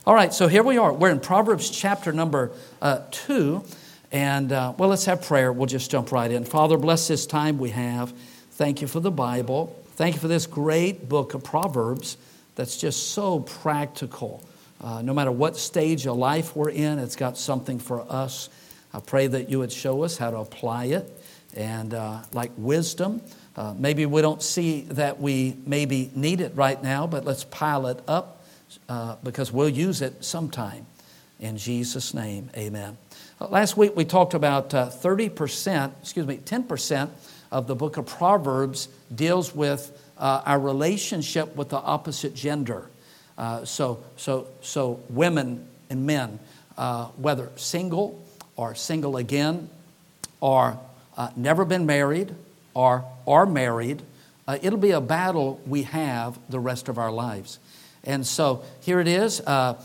All right, so here we are. We're in Proverbs chapter number 2. And, let's have prayer. We'll just jump right in. Father, bless this time we have. Thank you for the Bible. Thank you for this great book of Proverbs that's just so practical. No matter what stage of life we're in, it's got something for us. I pray that you would show us how to apply it. And like wisdom, maybe we don't see that we maybe need it right now, but let's pile it up. Because we'll use it sometime. In Jesus' name, amen. Last week we talked about 10% of the book of Proverbs deals with our relationship with the opposite gender. So women and men, whether single or single again, or never been married or are married, it'll be a battle we have the rest of our lives. And so here it is.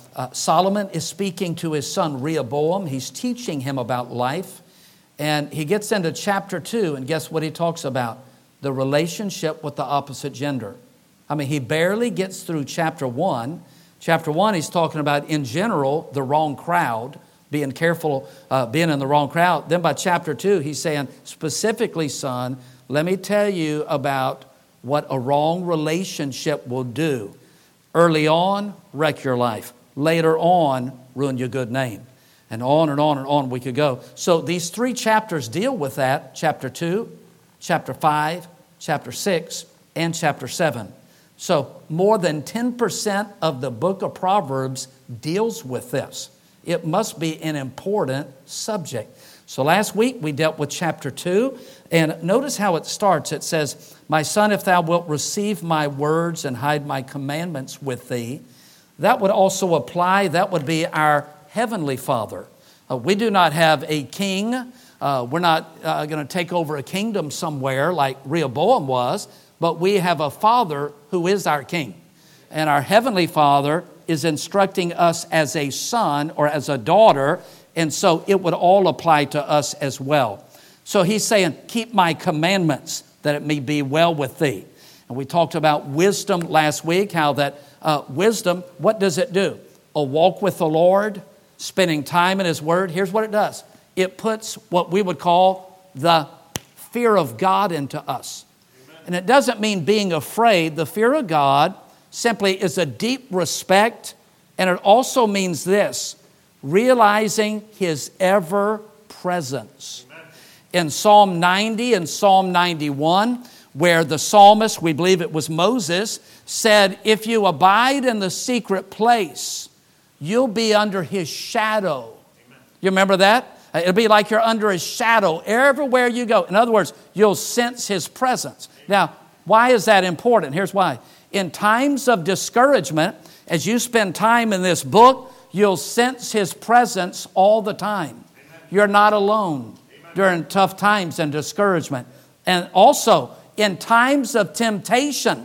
Solomon is speaking to his son Rehoboam. He's teaching him about life. And he gets into chapter 2, and guess what he talks about? The relationship with the opposite gender. I mean, he barely gets through chapter 1. Chapter 1, he's talking about, in general, the wrong crowd, being careful, being in the wrong crowd. Then by chapter 2, he's saying, specifically, son, let me tell you about what a wrong relationship will do. Early on, wreck your life. Later on, ruin your good name. And on and on and on we could go. So these 3 chapters deal with that. Chapter 2, chapter 5, chapter 6, and chapter 7. So more than 10% of the book of Proverbs deals with this. It must be an important subject. So last week we dealt with chapter 2. And notice how it starts. It says, my son, if thou wilt receive my words and hide my commandments with thee. That would also apply. That would be our heavenly Father. We do not have a king. We're not going to take over a kingdom somewhere like Rehoboam was. But we have a Father who is our king. And our heavenly Father is instructing us as a son or as a daughter. And so it would all apply to us as well. So he's saying, keep my commandments that it may be well with thee. And we talked about wisdom last week, how that wisdom, what does it do? A walk with the Lord, spending time in His Word. Here's what it does. It puts what we would call the fear of God into us. Amen. And it doesn't mean being afraid. The fear of God simply is a deep respect. And it also means this, realizing His ever-presence. In Psalm 90 and Psalm 91, where the psalmist, we believe it was Moses, said, if you abide in the secret place, you'll be under His shadow. Amen. You remember that? It'll be like you're under His shadow everywhere you go. In other words, you'll sense His presence. Amen. Now, why is that important? Here's why. In times of discouragement, as you spend time in this book, you'll sense His presence all the time. Amen. You're not alone during tough times and discouragement. And also, in times of temptation,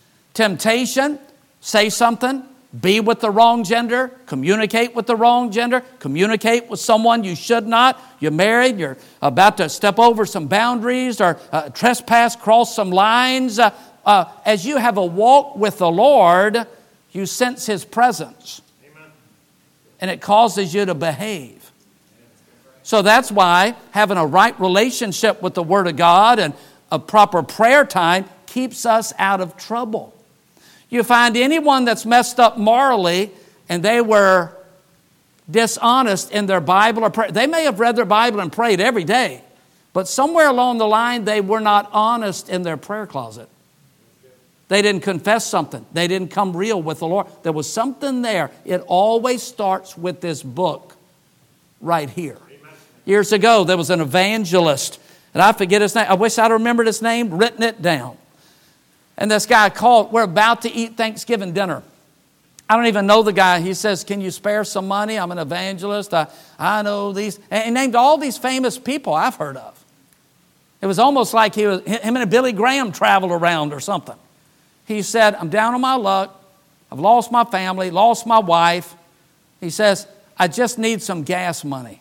say something, be with the wrong gender, communicate with the wrong gender, communicate with someone you should not. You're married, you're about to step over some boundaries or trespass, cross some lines. As you have a walk with the Lord, you sense His presence. Amen. And it causes you to behave. So that's why having a right relationship with the Word of God and a proper prayer time keeps us out of trouble. You find anyone that's messed up morally and they were dishonest in their Bible or prayer. They may have read their Bible and prayed every day, but somewhere along the line they were not honest in their prayer closet. They didn't confess something. They didn't come real with the Lord. There was something there. It always starts with this book right here. Years ago, there was an evangelist, and I forget his name. I wish I'd remembered his name, written it down. And this guy called, we're about to eat Thanksgiving dinner. I don't even know the guy. He says, can you spare some money? I'm an evangelist. I know these. And he named all these famous people I've heard of. It was almost like him and Billy Graham traveled around or something. He said, I'm down on my luck. I've lost my family, lost my wife. He says, I just need some gas money.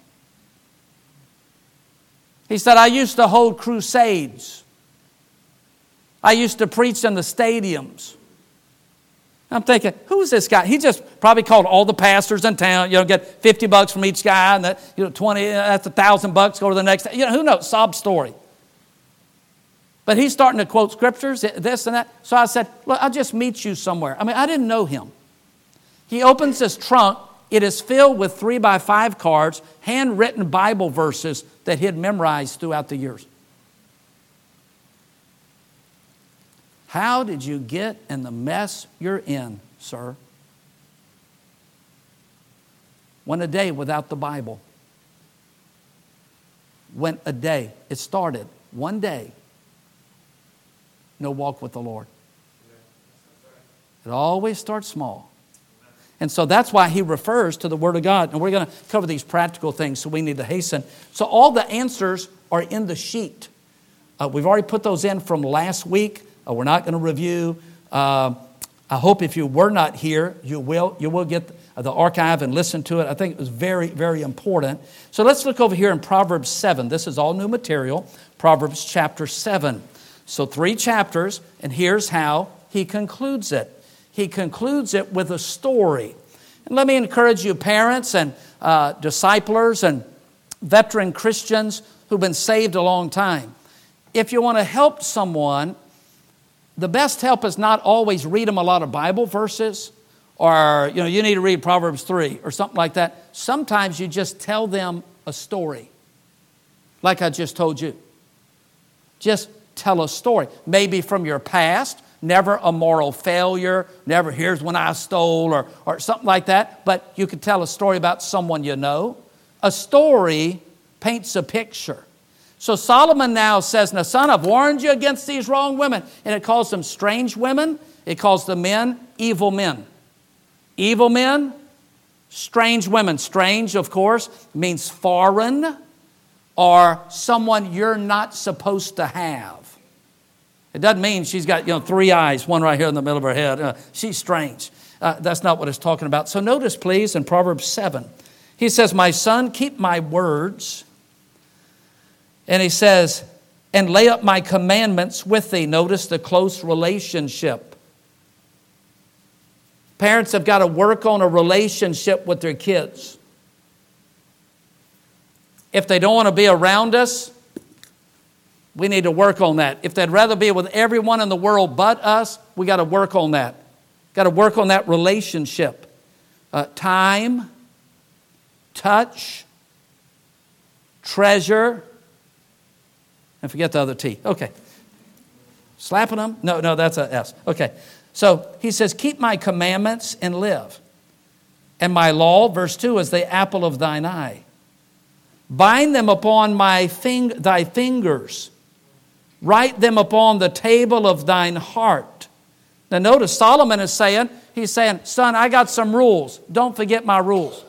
He said, I used to hold crusades. I used to preach in the stadiums. I'm thinking, who's this guy? He just probably called all the pastors in town, get $50 from each guy, and that, 20, that's $1,000, go to the next, who knows, sob story. But he's starting to quote scriptures, this and that. So I said, look, I'll just meet you somewhere. I didn't know him. He opens his trunk. It is filled with 3x5 cards, handwritten Bible verses that he had memorized throughout the years. How did you get in the mess you're in, sir? Went a day without the Bible. Went a day. It started one day. No walk with the Lord. It always starts small. And so that's why he refers to the Word of God. And we're going to cover these practical things, so we need to hasten. So all the answers are in the sheet. We've already put those in from last week. We're not going to review. I hope if you were not here, you will get the archive and listen to it. I think it was very, very important. So let's look over here in Proverbs 7. This is all new material. Proverbs chapter 7. So 3 chapters, and here's how he concludes it. He concludes it with a story. And let me encourage you, parents and disciplers and veteran Christians who've been saved a long time. If you want to help someone, the best help is not always read them a lot of Bible verses or, you need to read Proverbs 3 or something like that. Sometimes you just tell them a story, like I just told you. Just tell a story, maybe from your past, never a moral failure, never here's when I stole or something like that, but you could tell a story about someone you know. A story paints a picture. So Solomon now says, now son, I've warned you against these wrong women. And it calls them strange women. It calls the men evil men. Evil men, strange women. Strange, of course, means foreign or someone you're not supposed to have. It doesn't mean she's got 3 eyes, one right here in the middle of her head. She's strange. That's not what it's talking about. So notice, please, in Proverbs 7, he says, my son, keep my words. And he says, and lay up my commandments with thee. Notice the close relationship. Parents have got to work on a relationship with their kids. If they don't want to be around us, we need to work on that. If they'd rather be with everyone in the world but us, we got to work on that. Got to work on that relationship. Time, touch, treasure, and forget the other T. Okay. Slapping them? No, that's a S. Okay. So he says, keep my commandments and live. And my law, verse 2, is the apple of thine eye. Bind them upon thy fingers. Write them upon the table of thine heart. Now notice Solomon is saying, he's saying, son, I got some rules. Don't forget my rules.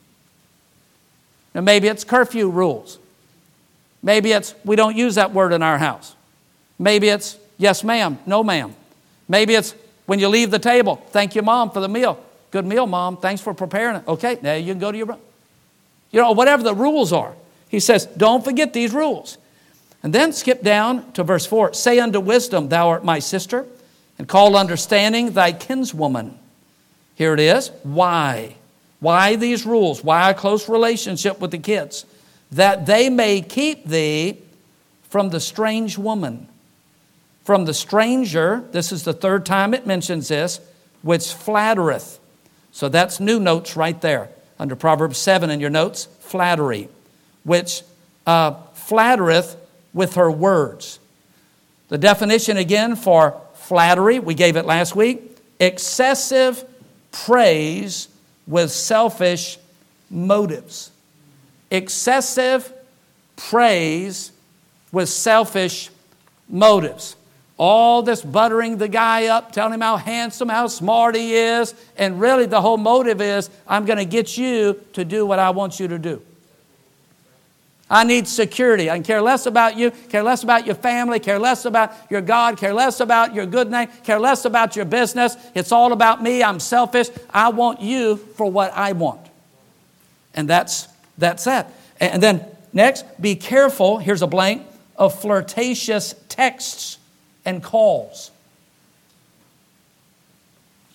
Now maybe it's curfew rules. Maybe it's, we don't use that word in our house. Maybe it's, yes, ma'am, no, ma'am. Maybe it's, when you leave the table, thank you, Mom, for the meal. Good meal, Mom. Thanks for preparing it. Okay, now you can go to your room. Whatever the rules are. He says, don't forget these rules. And then skip down to verse 4. Say unto wisdom, thou art my sister, and call understanding thy kinswoman. Here it is. Why? Why these rules? Why a close relationship with the kids? That they may keep thee from the strange woman. From the stranger, this is the 3rd time it mentions this, which flattereth. So that's new notes right there. Under Proverbs 7 in your notes, flattery. Which flattereth with her words. The definition again for flattery, we gave it last week. Excessive praise with selfish motives. Excessive praise with selfish motives. All this buttering the guy up, telling him how handsome, how smart he is, and really the whole motive is, I'm going to get you to do what I want you to do. I need security. I can care less about you, care less about your family, care less about your God, care less about your good name, care less about your business. It's all about me. I'm selfish. I want you for what I want. And that's it. And then next, be careful, here's a blank, of flirtatious texts and calls.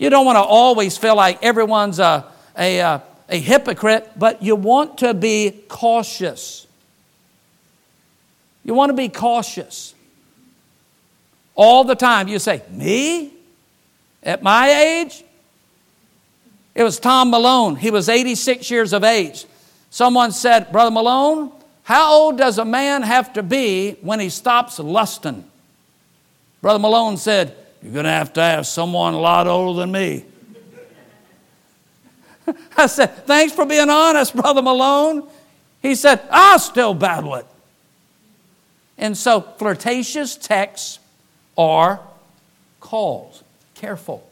You don't want to always feel like everyone's a hypocrite, but you want to be cautious. You want to be cautious. All the time you say, me? At my age? It was Tom Malone. He was 86 years of age. Someone said, Brother Malone, how old does a man have to be when he stops lusting? Brother Malone said, you're going to have someone a lot older than me. I said, thanks for being honest, Brother Malone. He said, I'll still battle it. And so flirtatious texts are calls. Careful.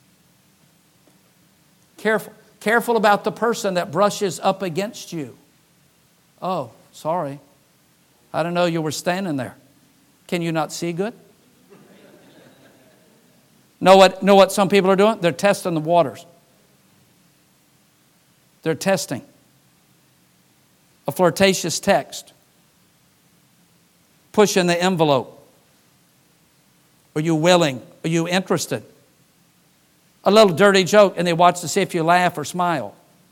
Careful. Careful about the person that brushes up against you. Oh, sorry. I didn't know you were standing there. Can you not see good? Know what some people are doing? They're testing the waters. They're testing. A flirtatious text. Pushing the envelope. Are you willing? Are you interested? A little dirty joke and they watch to see if you laugh or smile.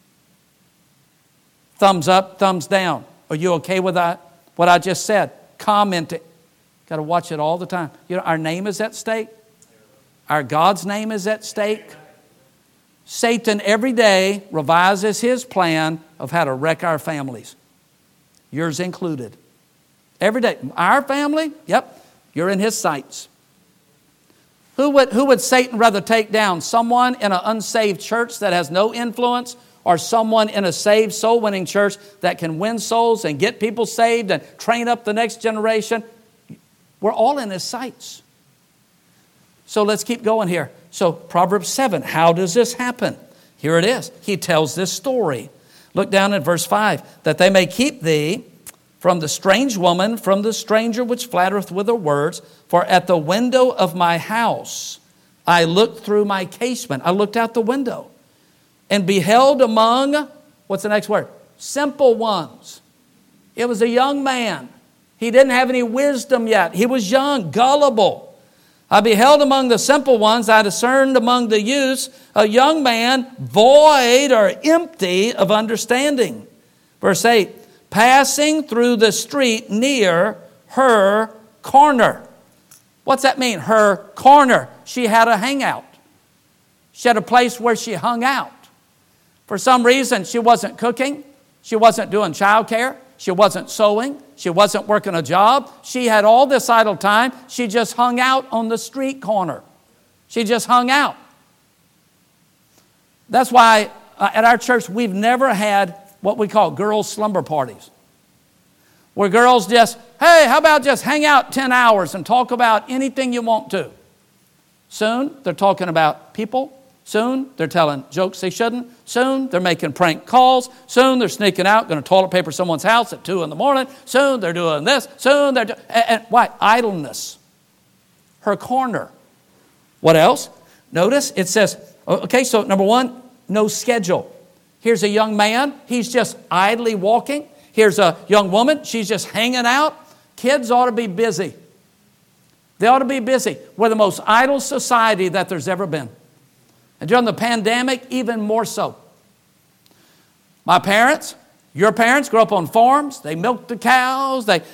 Thumbs up, thumbs down. Are you okay with that? What I just said. Comment it. Got to watch it all the time. You know, our name is at stake. Our God's name is at stake. Satan every day revises his plan of how to wreck our families. Yours included. Every day. Our family? Yep. You're in his sights. Who would Satan rather take down? Someone in an unsaved church that has no influence, or someone in a saved soul-winning church that can win souls and get people saved and train up the next generation? We're all in his sights. So let's keep going here. So Proverbs 7, how does this happen? Here it is. He tells this story. Look down at verse 5. That they may keep thee from the strange woman, from the stranger which flattereth with her words. For at the window of my house I looked through my casement. I looked out the window and beheld among, what's the next word? Simple ones. It was a young man. He didn't have any wisdom yet. He was young, gullible. I beheld among the simple ones, I discerned among the youths, a young man void or empty of understanding. Verse 8, passing through the street near her corner. What's that mean? Her corner. She had a hangout. She had a place where she hung out. For some reason, she wasn't cooking. She wasn't doing childcare. She wasn't sewing. She wasn't working a job. She had all this idle time. She just hung out on the street corner. She just hung out. That's why at our church we've never had what we call girls' slumber parties. Where girls just, hey, how about just hang out 10 hours and talk about anything you want to? Soon they're talking about people. Soon they're telling jokes they shouldn't. Soon they're making prank calls. Soon they're sneaking out, going to toilet paper someone's house at 2 a.m. Soon they're doing this. Soon they're doing... And why? Idleness. Her corner. What else? Notice it says, okay, so number one, no schedule. Here's a young man. He's just idly walking. Here's a young woman. She's just hanging out. Kids ought to be busy. They ought to be busy. We're the most idle society that there's ever been. And during the pandemic, even more so. My parents, your parents grew up on farms. They milked the cows. They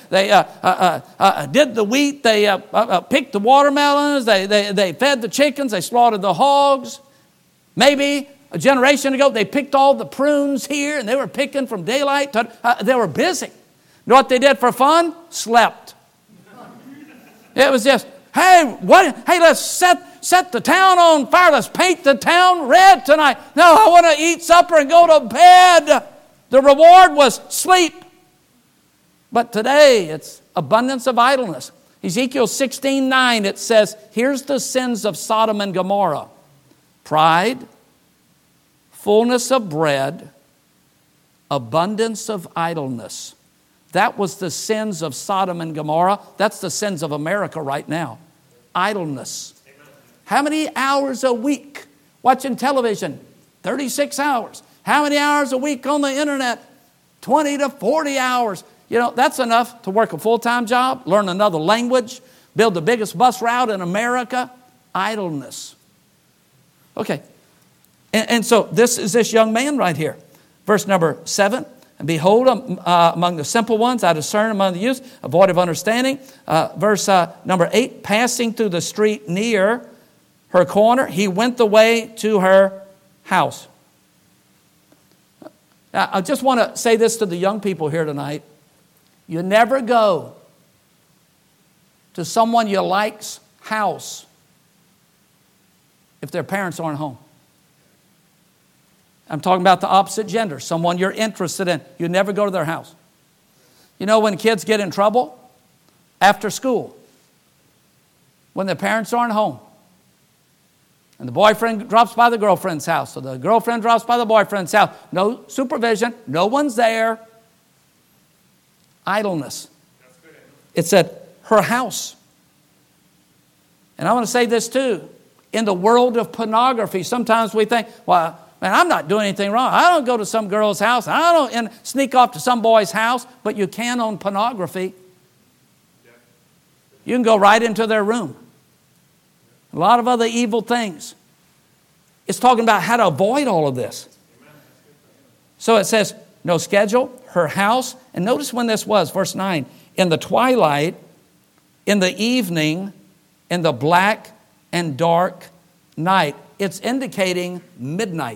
did the wheat. They picked the watermelons. They fed the chickens. They slaughtered the hogs. Maybe a generation ago, they picked all the prunes here, and they were picking from daylight to... they were busy. You know what they did for fun? Slept. It was just, hey, let's set the town on fire. Let's paint the town red tonight. No, I want to eat supper and go to bed. The reward was sleep. But today, it's abundance of idleness. Ezekiel 16:9, it says, here's the sins of Sodom and Gomorrah. Pride, fullness of bread, abundance of idleness. That was the sins of Sodom and Gomorrah. That's the sins of America right now. Idleness. How many hours a week watching television? 36 hours. How many hours a week on the internet? 20 to 40 hours. You know, that's enough to work a full-time job, learn another language, build the biggest bus route in America. Idleness. Okay. And so this is this young man right here. Verse number 7. And behold, among the simple ones, I discern among the youths a void of understanding. Verse number 8. Passing through the street near her corner, he went the way to her house. Now, I just want to say this to the young people here tonight. You never go to someone you like's house if their parents aren't home. I'm talking about the opposite gender, someone you're interested in. You never go to their house. You know when kids get in trouble? After school. When their parents aren't home. And the boyfriend drops by the girlfriend's house, or the girlfriend drops by the boyfriend's house. No supervision. No one's there. Idleness. It's at her house. And I want to say this too. In the world of pornography, sometimes we think, well, man, I'm not doing anything wrong. I don't go to some girl's house. I don't sneak off to some boy's house. But you can on pornography. You can go right into their room. A lot of other evil things. It's talking about how to avoid all of this. So it says, no schedule, her house. And notice when this was, verse 9. In the twilight, in the evening, in the black and dark night. It's indicating midnight.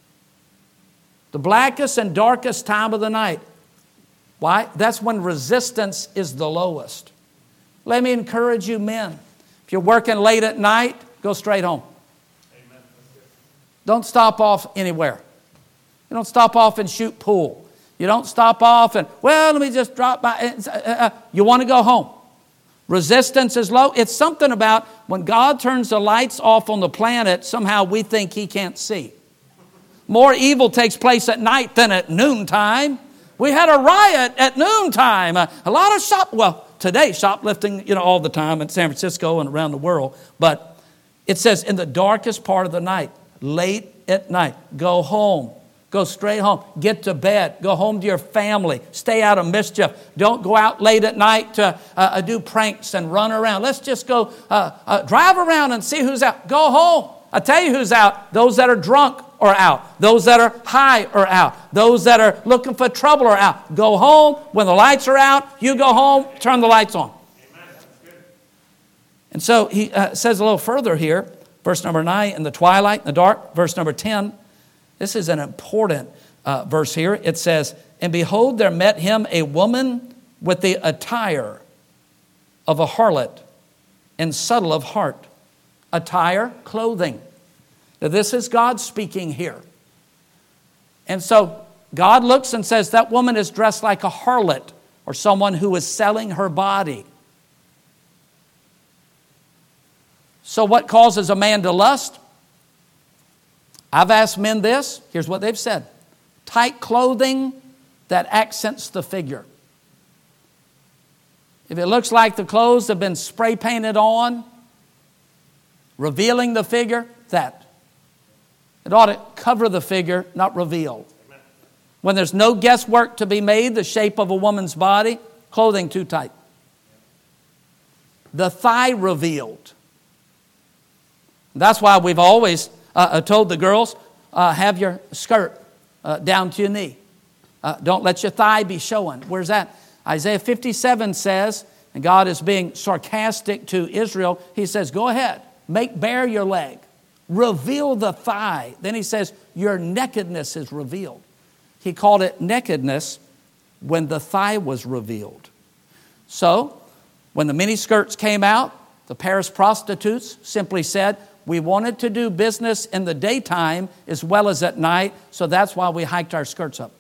The blackest and darkest time of the night. Why? That's when resistance is the lowest. Let me encourage you men. If you're working late at night, go straight home. Amen. Don't stop off anywhere. You don't stop off and shoot pool. You don't stop off and, well, let me just drop by. You want to go home. Resistance is low. It's something about when God turns the lights off on the planet, somehow we think He can't see. More evil takes place at night than at noontime. We had a riot at noontime. A lot of today shoplifting, all the time in San Francisco and around the world. But it says in the darkest part of the night, late at night, go home. Go straight home. Get to bed. Go home to your family. Stay out of mischief. Don't go out late at night to do pranks and run around. Let's just go drive around and see who's out. Go home. I tell you who's out. Those that are drunk are out. Those that are high are out. Those that are looking for trouble are out. Go home. When the lights are out, you go home, turn the lights on. Amen. And so he says a little further here, verse number 9, in the twilight, in the dark, verse number 10. This is an important verse here. It says, and behold, there met him a woman with the attire of a harlot and subtle of heart. Attire, clothing. Now, this is God speaking here. And so God looks and says, that woman is dressed like a harlot or someone who is selling her body. So what causes a man to lust? I've asked men this. Here's what they've said. Tight clothing that accents the figure. If it looks like the clothes have been spray painted on, revealing the figure, that. It ought to cover the figure, not reveal. When there's no guesswork to be made, the shape of a woman's body, clothing too tight. The thigh revealed. That's why we've always told the girls, have your skirt down to your knee. Don't let your thigh be showing. Where's that? Isaiah 57 says, and God is being sarcastic to Israel, He says, go ahead, make bare your leg. Reveal the thigh. Then He says, your nakedness is revealed. He called it nakedness when the thigh was revealed. So, when the miniskirts came out, the Paris prostitutes simply said, we wanted to do business in the daytime as well as at night, so that's why we hiked our skirts up.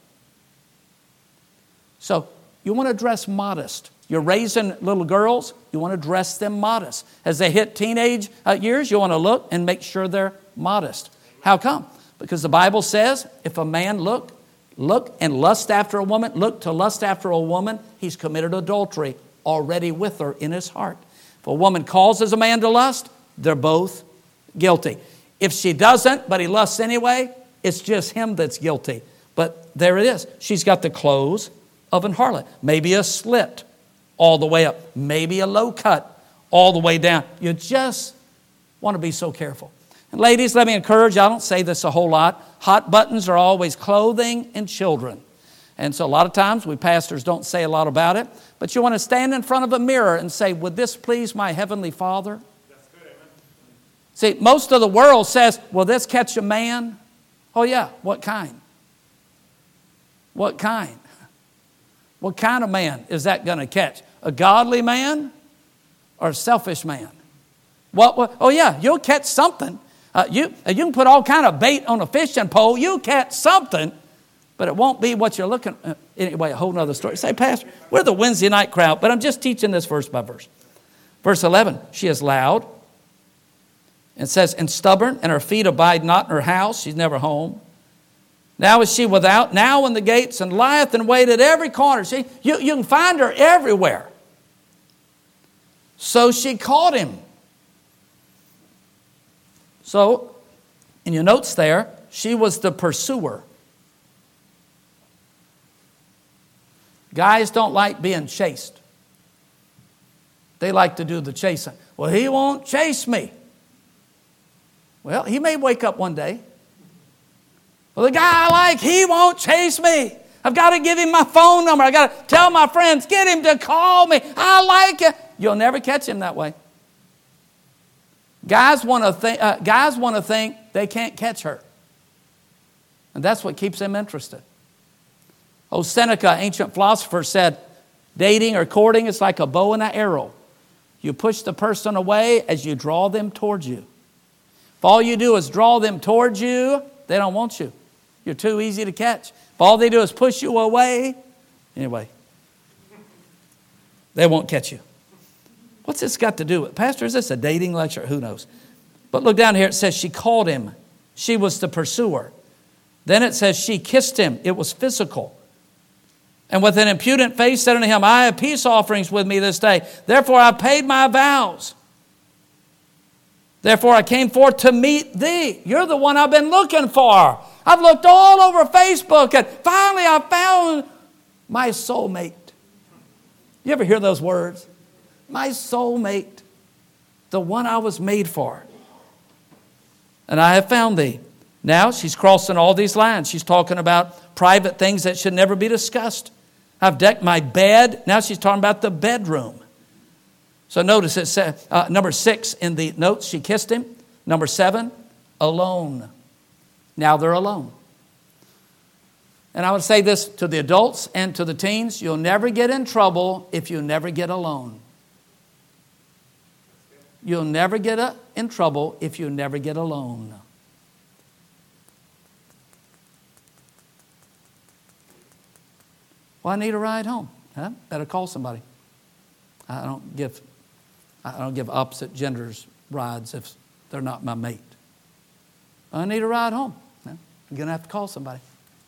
So, you want to dress modest. You're raising little girls, you want to dress them modest. As they hit teenage years, you want to look and make sure they're modest. How come? Because the Bible says, if a man look and lust after a woman, look to lust after a woman, he's committed adultery already with her in his heart. If a woman causes a man to lust, they're both guilty. If she doesn't, but he lusts anyway, it's just him that's guilty. But there it is. She's got the clothes of an harlot. Maybe a slit all the way up. Maybe a low cut all the way down. You just want to be so careful. And ladies, let me encourage you, I don't say this a whole lot. Hot buttons are always clothing and children. And so a lot of times we pastors don't say a lot about it. But you want to stand in front of a mirror and say, would this please my Heavenly Father? That's good, amen. See, most of the world says, will this catch a man? Oh yeah, what kind? What kind? What kind of man is that going to catch? A godly man or a selfish man? What? Oh yeah, you'll catch something. You can put all kind of bait on a fishing pole. You'll catch something, but it won't be what you're looking at. Anyway, a whole nother story. Say, Pastor, we're the Wednesday night crowd, but I'm just teaching this verse by verse. Verse 11, she is loud. It says, and stubborn, and her feet abide not in her house. She's never home. Now is she without, now in the gates, and lieth in wait at every corner. See, you can find her everywhere. So she caught him. So, in your notes there, she was the pursuer. Guys don't like being chased. They like to do the chasing. Well, he won't chase me. Well, he may wake up one day. Well, the guy I like, he won't chase me. I've got to give him my phone number. I've got to tell my friends, get him to call me. I like it. You'll never catch him that way. Guys want to think they can't catch her. And that's what keeps them interested. Seneca, ancient philosopher, said, dating or courting is like a bow and an arrow. You push the person away as you draw them towards you. If all you do is draw them towards you, they don't want you. You're too easy to catch. If all they do is push you away, anyway, they won't catch you. What's this got to do with? Pastor, is this a dating lecture? Who knows? But look down here. It says she called him. She was the pursuer. Then it says she kissed him. It was physical. And with an impudent face said unto him, I have peace offerings with me this day. Therefore I paid my vows. Therefore I came forth to meet thee. You're the one I've been looking for. I've looked all over Facebook and finally I found my soulmate. You ever hear those words? My soulmate, the one I was made for. And I have found thee. Now she's crossing all these lines. She's talking about private things that should never be discussed. I've decked my bed. Now she's talking about the bedroom. So notice it says, number 6 in the notes, she kissed him. Number 7, alone. Now they're alone. And I would say this to the adults and to the teens, you'll never get in trouble if you never get alone. You'll never get in trouble if you never get alone. Well, I need a ride home. Huh? Better call somebody. I don't give opposite genders rides if they're not my mate. I need a ride home. I'm going to have to call somebody.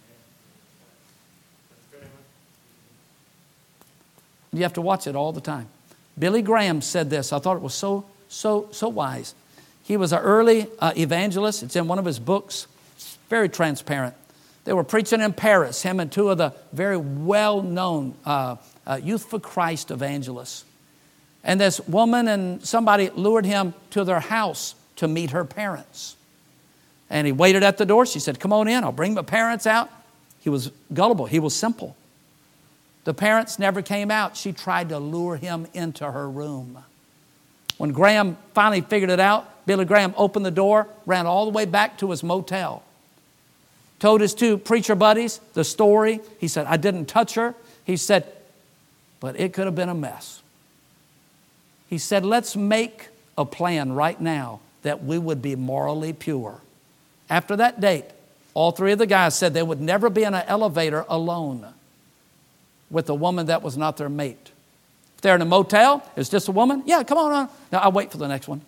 You have to watch it all the time. Billy Graham said this. I thought it was so wise. He was an early evangelist. It's in one of his books. Very transparent. They were preaching in Paris, him and 2 of the very well-known Youth for Christ evangelists. And this woman and somebody lured him to their house to meet her parents. And he waited at the door. She said, come on in, I'll bring my parents out. He was gullible. He was simple. The parents never came out. She tried to lure him into her room. When Graham finally figured it out, Billy Graham opened the door, ran all the way back to his motel. Told his 2 preacher buddies the story. He said, I didn't touch her. He said, but it could have been a mess. He said, let's make a plan right now that we would be morally pure. After that date, all 3 of the guys said they would never be in an elevator alone with a woman that was not their mate. If they're in a motel, it's just a woman. Yeah, come on. Now, I'll wait for the next one.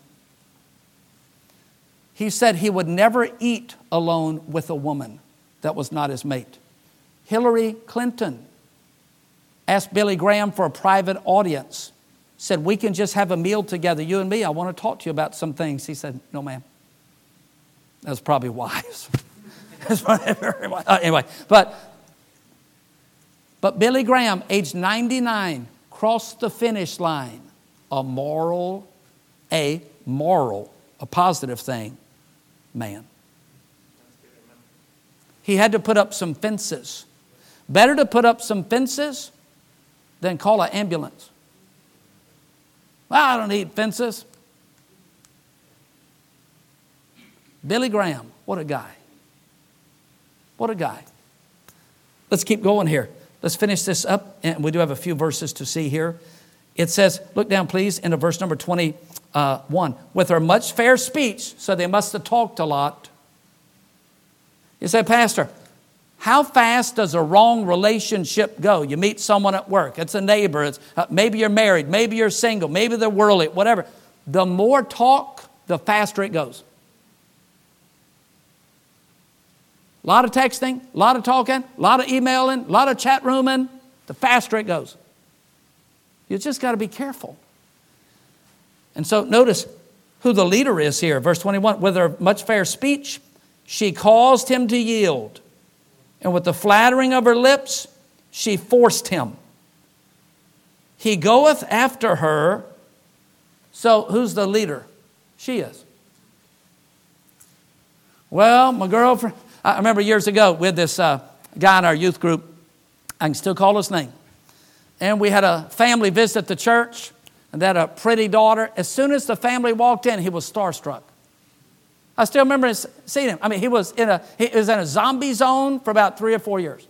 He said he would never eat alone with a woman that was not his mate. Hillary Clinton asked Billy Graham for a private audience. Said, we can just have a meal together, you and me. I want to talk to you about some things. He said, no, ma'am. That was probably wise. Anyway, but Billy Graham, age 99, crossed the finish line. A positive thing, man. He had to put up some fences. Better to put up some fences than call an ambulance. Well, I don't need fences. Billy Graham, what a guy. What a guy. Let's keep going here. Let's finish this up, and we do have a few verses to see here. It says, look down please, into verse number 21. With her much fair speech, so they must have talked a lot. You say, Pastor, how fast does a wrong relationship go? You meet someone at work, it's a neighbor, it's maybe you're married, maybe you're single, maybe they're worldly, whatever. The more talk, the faster it goes. A lot of texting, a lot of talking, a lot of emailing, a lot of chat rooming, the faster it goes. You just got to be careful. And so notice who the leader is here. Verse 21, with her much fair speech, she caused him to yield. And with the flattering of her lips, she forced him. He goeth after her. So who's the leader? She is. Well, my girlfriend, I remember years ago with this guy in our youth group, I can still call his name. And we had a family visit the church, and they had a pretty daughter. As soon as the family walked in, he was starstruck. I still remember seeing him. I mean, he was in a zombie zone for about 3 or 4 years.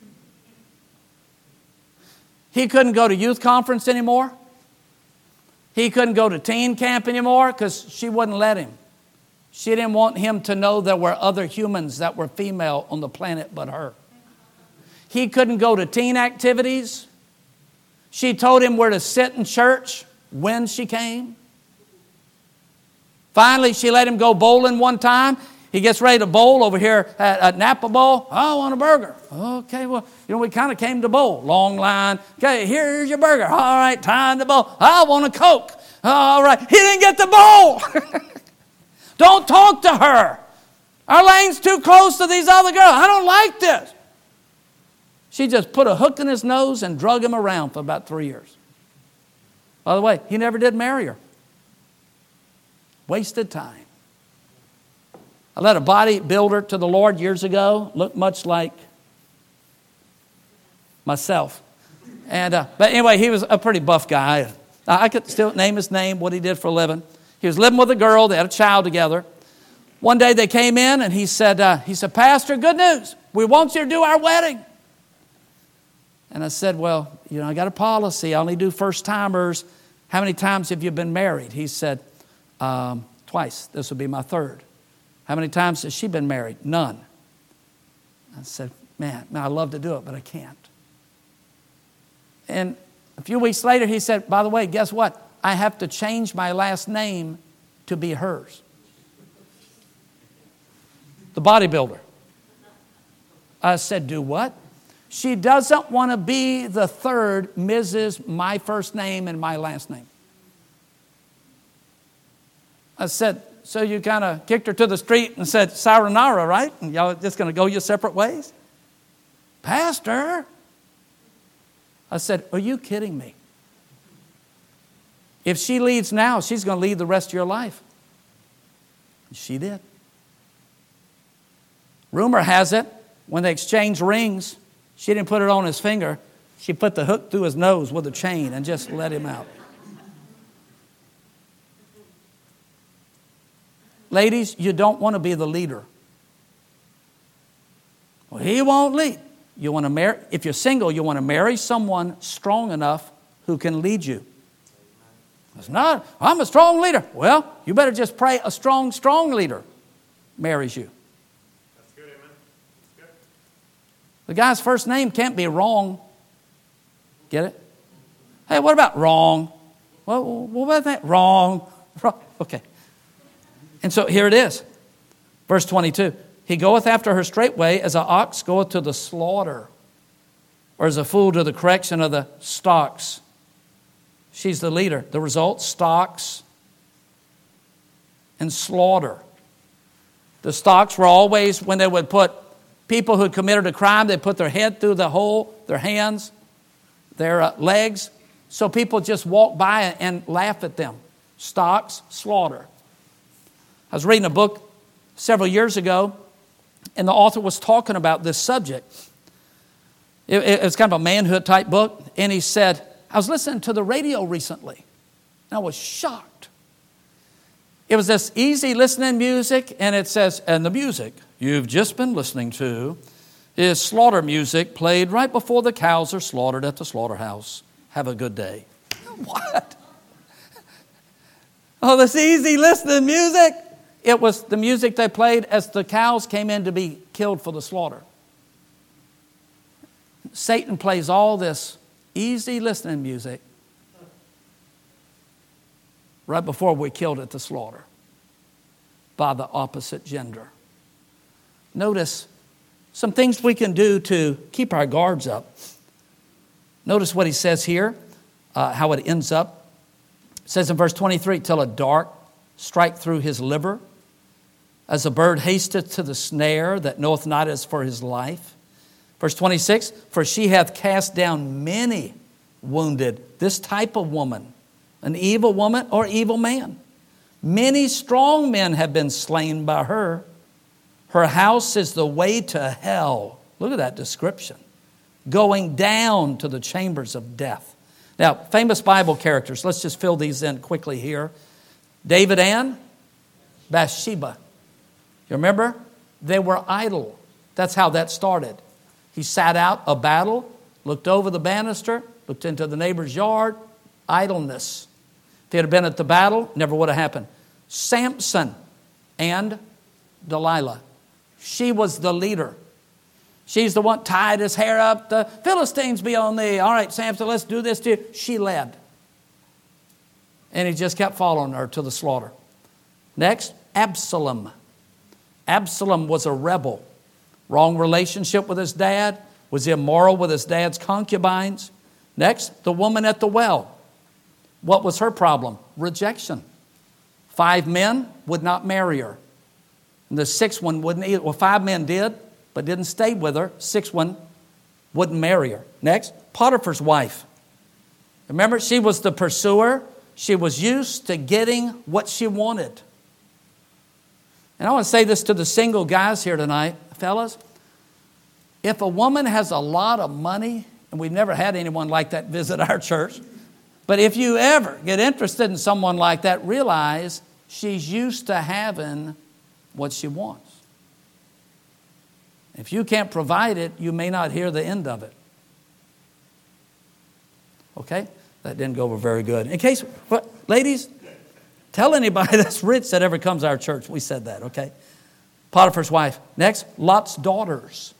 He couldn't go to youth conference anymore. He couldn't go to teen camp anymore because she wouldn't let him. She didn't want him to know there were other humans that were female on the planet but her. He couldn't go to teen activities. She told him where to sit in church when she came. Finally, she let him go bowling one time. He gets ready to bowl over here at Napa Bowl. I want a burger. Okay, well, we kind of came to bowl. Long line. Okay, here's your burger. All right, time to bowl. I want a Coke. All right, he didn't get the bowl. Don't talk to her. Our lane's too close to these other girls. I don't like this. She just put a hook in his nose and drug him around for about 3 years. By the way, he never did marry her. Wasted time. I led a bodybuilder to the Lord years ago. Looked much like myself. But anyway, he was a pretty buff guy. I could still name his name, what he did for a living. He was living with a girl. They had a child together. One day they came in and he said, Pastor, good news. We want you to do our wedding. And I said, well, I got a policy. I only do first timers. How many times have you been married? He said, twice. This will be my third. How many times has she been married? None. I said, man, I'd love to do it, but I can't. And a few weeks later, he said, by the way, guess what? I have to change my last name to be hers. The bodybuilder. I said, do what? She doesn't want to be the third Mrs. my first name and my last name. I said, so you kind of kicked her to the street and said, sayonara, right? And y'all just going to go your separate ways? Pastor. I said, are you kidding me? If she leads now, she's going to lead the rest of your life. And she did. Rumor has it, when they exchanged rings, she didn't put it on his finger. She put the hook through his nose with a chain and just let him out. Ladies, you don't want to be the leader. Well, he won't lead. You want to marry. If you're single, you want to marry someone strong enough who can lead you. It's not, I'm a strong leader. Well, you better just pray a strong leader marries you. That's good, amen. That's good. The guy's first name can't be wrong. Get it? Hey, what about wrong? Well, what about that? Wrong. Okay. And so here it is. Verse 22. He goeth after her straightway as an ox goeth to the slaughter, or as a fool to the correction of the stocks. She's the leader. The result, stocks and slaughter. The stocks were always, when they would put people who had committed a crime, they put their head through the hole, their hands, their legs, so people just walk by and laugh at them. Stocks, slaughter. I was reading a book several years ago, and the author was talking about this subject. It was kind of a manhood type book, and he said, I was listening to the radio recently, and I was shocked. It was this easy listening music, and it says, and the music you've just been listening to is slaughter music played right before the cows are slaughtered at the slaughterhouse. Have a good day. What? Oh, this easy listening music. It was the music they played as the cows came in to be killed for the slaughter. Satan plays all this easy listening music right before we're killed at the slaughter by the opposite gender. Notice some things we can do to keep our guards up. Notice what he says here, how it ends up. It says in verse 23, till a dart strike through his liver, as a bird hasteth to the snare that knoweth not as for his life. Verse 26, for she hath cast down many wounded. This type of woman, an evil woman or evil man. Many strong men have been slain by her. Her house is the way to hell. Look at that description. Going down to the chambers of death. Now, famous Bible characters. Let's just fill these in quickly here. David and Bathsheba. You remember? They were idle. That's how that started. He sat out a battle, looked over the banister, looked into the neighbor's yard. Idleness. If he had been at the battle, never would have happened. Samson and Delilah. She was the leader. She's the one tied his hair up. The Philistines be on thee. All right, Samson, let's do this to you. She led. And he just kept following her to the slaughter. Next, Absalom. Absalom was a rebel. Wrong relationship with his dad. Was immoral with his dad's concubines. Next, the woman at the well. What was her problem? Rejection. 5 men would not marry her. And the 6th one wouldn't either. Well, 5 men did, but didn't stay with her. 6th one wouldn't marry her. Next, Potiphar's wife. Remember, she was the pursuer. She was used to getting what she wanted. And I want to say this to the single guys here tonight, fellas. If a woman has a lot of money, and we've never had anyone like that visit our church, but if you ever get interested in someone like that, realize she's used to having what she wants. If you can't provide it, you may not hear the end of it. Okay? That didn't go over very good. In case, ladies, tell anybody that's rich that ever comes to our church. We said that, okay? Potiphar's wife. Next, Lot's daughters.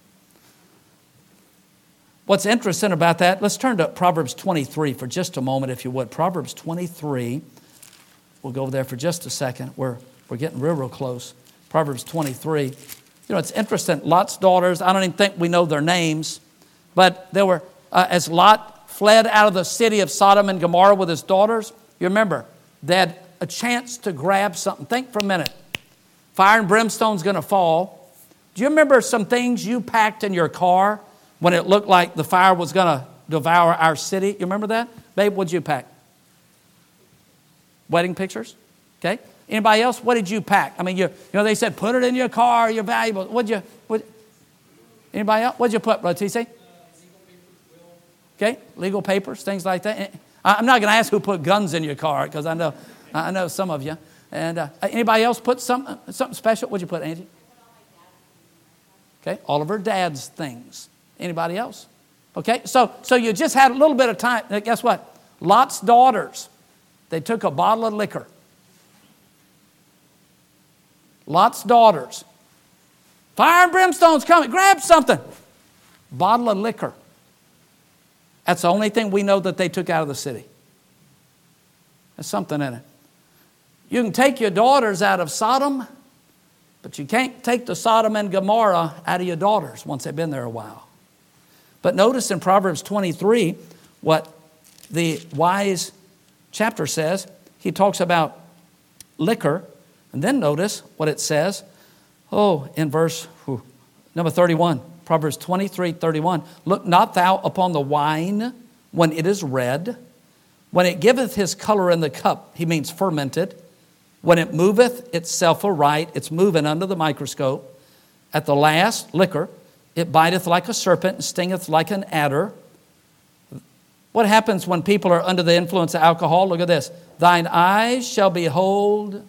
What's interesting about that, let's turn to Proverbs 23 for just a moment, if you would. Proverbs 23. We'll go over there for just a second. We're getting real close. Proverbs 23. You know, it's interesting. Lot's daughters, I don't even think we know their names, but they were, as Lot fled out of the city of Sodom and Gomorrah with his daughters, you remember, they had a chance to grab something. Think for a minute. Fire and brimstone's going to fall. Do you remember some things you packed in your car when it looked like the fire was going to devour our city? You remember that? Babe, what'd you pack? Wedding pictures? Okay. Anybody else? What did you pack? I mean, they said put it in your car, your valuables. Anybody else? What'd you put, Brother TC? Okay, legal papers, things like that. I'm not going to ask who put guns in your car because I know some of you. And anybody else put something special? What'd you put, Angie? Okay, all of her dad's things. Anybody else? Okay, so you just had a little bit of time. Guess what? Lot's daughters, they took a bottle of liquor. Lot's daughters. Fire and brimstone's coming. Grab something. Bottle of liquor. That's the only thing we know that they took out of the city. There's something in it. You can take your daughters out of Sodom, but you can't take the Sodom and Gomorrah out of your daughters once they've been there a while. But notice in Proverbs 23 what the wise chapter says. He talks about liquor. And then notice what it says. In verse number 31. Proverbs 23:31. Look not thou upon the wine when it is red, when it giveth his color in the cup. He means fermented. When it moveth itself aright, it's moving under the microscope. At the last, liquor, it biteth like a serpent and stingeth like an adder. What happens when people are under the influence of alcohol? Look at this. Thine eyes shall behold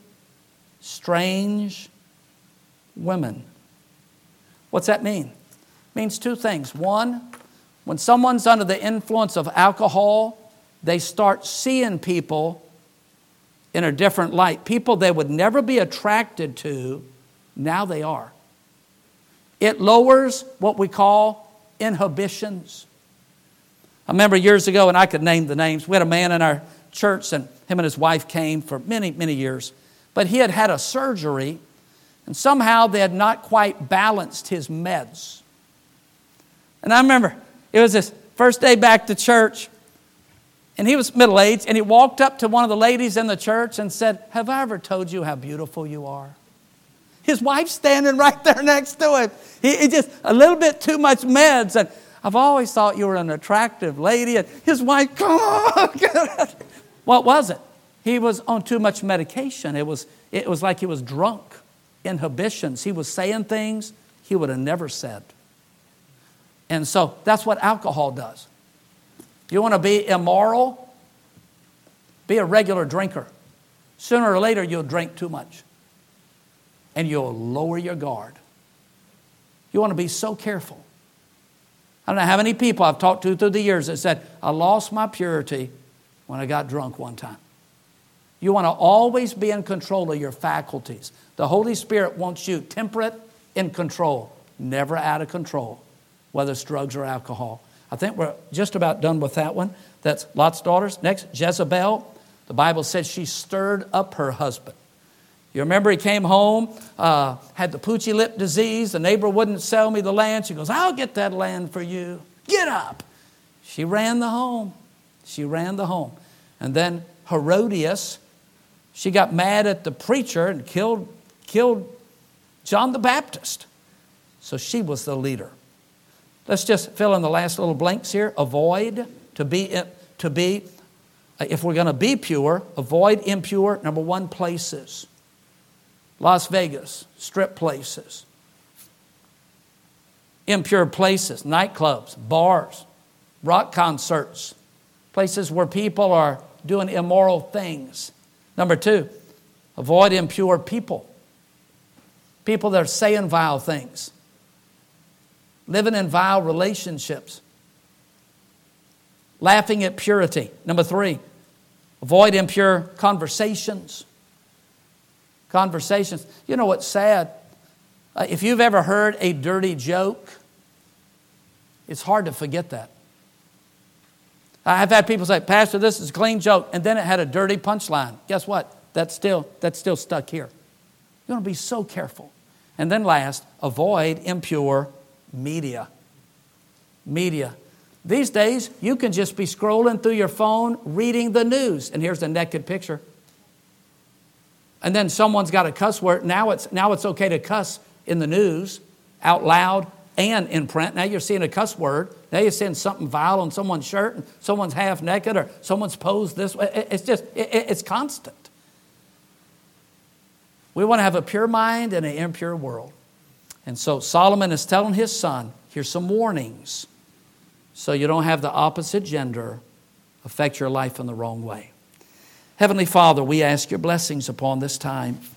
strange women. What's that mean? It means two things. One, when someone's under the influence of alcohol, they start seeing people in a different light. People they would never be attracted to, now they are. It lowers what we call inhibitions. I remember years ago, and I could name the names, we had a man in our church, and him and his wife came for many, many years. But he had had a surgery, and somehow they had not quite balanced his meds. And I remember, it was his first day back to church, and he was middle-aged, and he walked up to one of the ladies in the church and said, "Have I ever told you how beautiful you are?" His wife's standing right there next to him. He just a little bit too much meds. And I've always thought you were an attractive lady. And his wife, come on. What was it? He was on too much medication. It was like he was drunk. Inhibitions. He was saying things he would have never said. And so that's what alcohol does. You want to be immoral? Be a regular drinker. Sooner or later, you'll drink too much. And you'll lower your guard. You want to be so careful. I don't know how many people I've talked to through the years that said, I lost my purity when I got drunk one time. You want to always be in control of your faculties. The Holy Spirit wants you temperate, in control, never out of control, whether it's drugs or alcohol. I think we're just about done with that one. That's Lot's daughters. Next, Jezebel. The Bible says she stirred up her husband. You remember he came home, had the poochy lip disease. The neighbor wouldn't sell me the land. She goes, I'll get that land for you. Get up. She ran the home. She ran the home. And then Herodias, she got mad at the preacher and killed John the Baptist. So she was the leader. Let's just fill in the last little blanks here. Avoid, to be, if we're going to be pure, avoid impure, number one, places. Las Vegas, strip places. Impure places, nightclubs, bars, rock concerts, places where people are doing immoral things. Number two, avoid impure people. People that are saying vile things. Living in vile relationships. Laughing at purity. Number three, avoid impure conversations. Conversations. You know what's sad? If you've ever heard a dirty joke, it's hard to forget that. I've had people say, Pastor, this is a clean joke, and then it had a dirty punchline. Guess what? That's still stuck here. You want to be so careful. And then last, avoid impure media. Media. These days, you can just be scrolling through your phone, reading the news, and here's a naked picture. And then someone's got a cuss word. Now it's okay to cuss in the news, out loud, and in print. Now you're seeing a cuss word. Now you're seeing something vile on someone's shirt, and someone's half naked, or someone's posed this way. It's constant. We want to have a pure mind in an impure world. And so Solomon is telling his son, here's some warnings, so you don't have the opposite gender affect your life in the wrong way. Heavenly Father, we ask your blessings upon this time.